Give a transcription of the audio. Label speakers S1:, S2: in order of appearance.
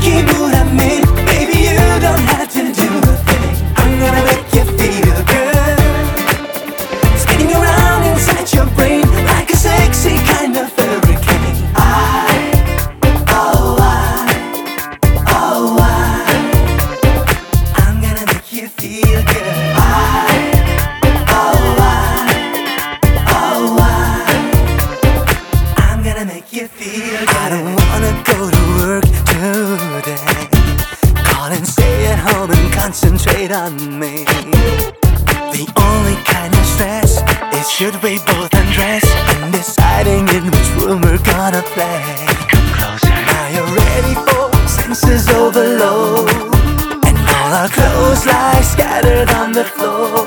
S1: 기분 안 내. Baby you don't have to do a thing. I'm gonna make you feel good, spinning around inside your brain like a sexy kind of hurricane. I'm gonna make you feel good. I'm gonna make you feel good. I don't wanna go to work today. Call and stay at home and concentrate on me. The only kind of stress is should we both undress and deciding in which room we're gonna play. Come closer. Are you ready for senses overload? And all our clothes lie scattered on the floor.